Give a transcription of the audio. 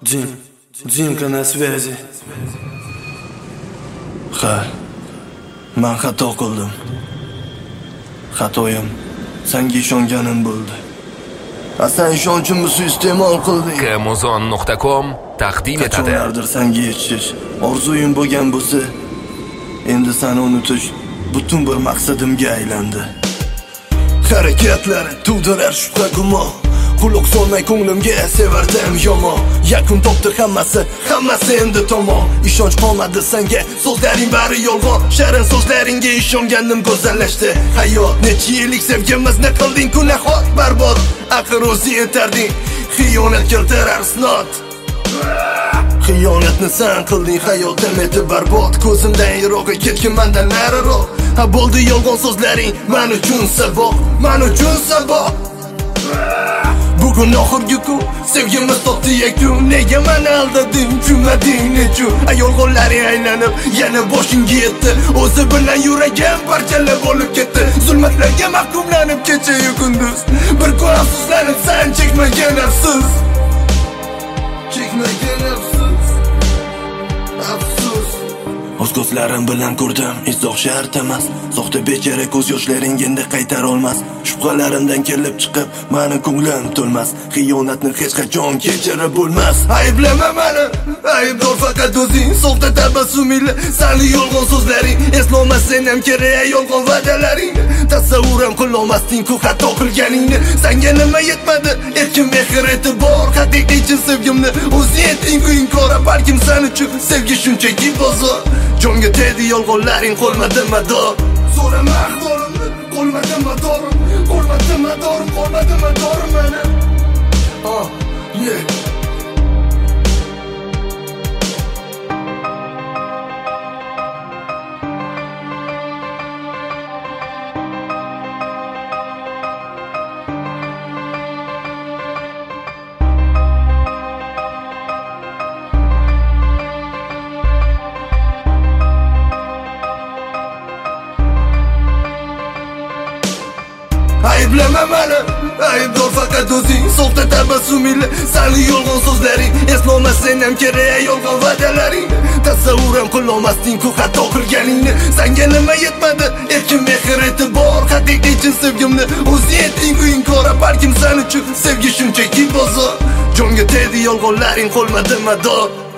Jinka na связи. Ha, men xato qildim. Xatoyim senga ishonganim bo'ldi. Sen ishonchimni suiiste'mol qilding. Kmuzon.com taqdim etadi. Qachonlardir senga yetishish orzuyim bo'lgan bo'lsa, endi seni unutish butun bir maqsadimga aylandi. Harakatlari tug'dirar shubha gumon. Quloq solmay ko'nglimga sevardim yomon. Yakun topdi hammasi endi tamom. Ishonch qolmadi senga, so'zlaring bari yolg'on. Sharin so'zlaringga ishonganim go'zallashdi. Hayot necha yillik sevgimiz ne qilding ku nahot barbod. Aql o'zi yetarding, xiyonat keltirar sinot. Xiyonatni sen qilding, hayotim eti barbod. Ko'zimdan yiroqqa ketgin mendan nariroq. Ha bo'ldi yolg'on so'zlaring, men uchun saboq. Bugun oxirgi kun, sevgimiz topdi yakun. Nega meni aldading, tushunmading nechu? Yolg'onlaring aylanib, yana boshingga yetdi. O'zi bilan yuragim parchalab bo'lib ketdi. Zulmatlarga mahkumlanib kecha-yu kunduz. Bir kun afsuslanib, sen chekmagan afsus. O'z ko'zlarim bilan ko'rdim, izoh shart emas. Soxta bechara ko'z yoshlaring endi qaytar olmas. Shubhalarimdan kelib chiqib, meni ko'nglim to'lmas. Xiyonatni hech qachon kechirib bo'lmas. Ayblama meni, aybdor faqat o'zing. Soxta tabassumingla, seni yolg'on so'zlaring. Eslolmasang ham kerak yolg'on va'dalaring. Tasavvuram qilolmasding-ku xato qilganingni. Senga nima yetmadi? Erkin mehr e'tibor, haqiqiy chin sevgimni o'zi etding-ku inkora. Balkim sen uchun sevgi shunchaki bozor. Jonga tegdi yolg'onlaring, qolmadimi dor? So'rama ahvolimni, qolmadimi dorim? Qolmadimi dorim meni? Yeah. Ayblama meni, aybdor faqat o'zing. Soxta tabassumingla, seni yolg'on so'zlaring. Eslolmasang ham kerak yolg'on va'dalaring. Tasavvuram qilolmasding-ku xato qilganingni. Senga nima yetmadi? Erkin mehr e'tibor, haqiqiy chin sevgimni o'zi etding-ku inkora. Balkim sen uchun sevgi shunchaki bozor. Jonga tegdi yolg'onlaring, qolmadimi dor?